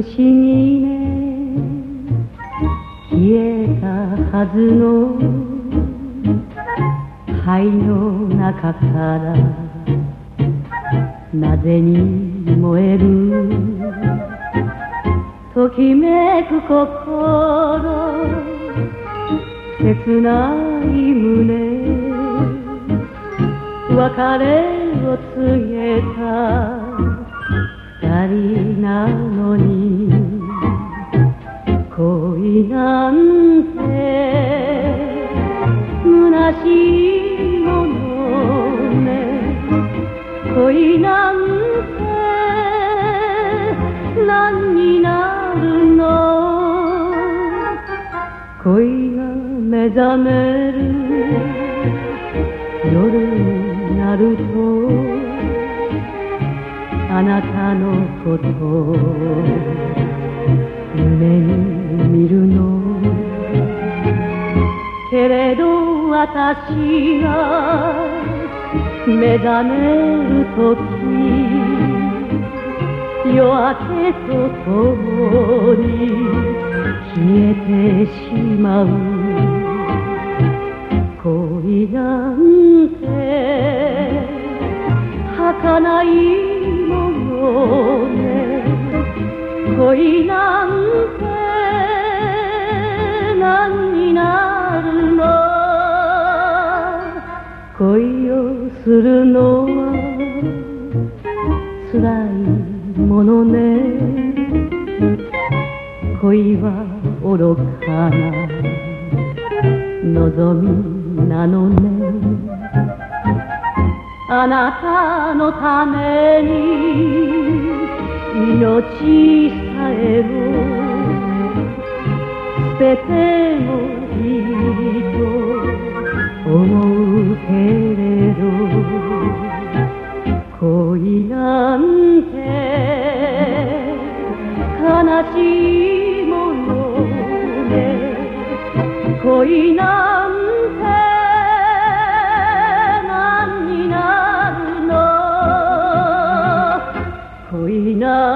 思議ね消えたはずの灰の中からなぜに燃えるときめく心切ない胸別れを告げた二人なのに恋なんて虚しいものね恋なんて何になるの恋が目覚める夜になるとあなたのこと夢に見るのけれど私が目覚めるとき夜明けとともに消えてしまう恋なんて儚いものね恋なんて何になるの恋をするのは辛いものね恋は愚かな望みなのねあなたのために命さえも捨ててもいいと思うけれど恋なんて悲しいものね恋なんて何になるの恋なんて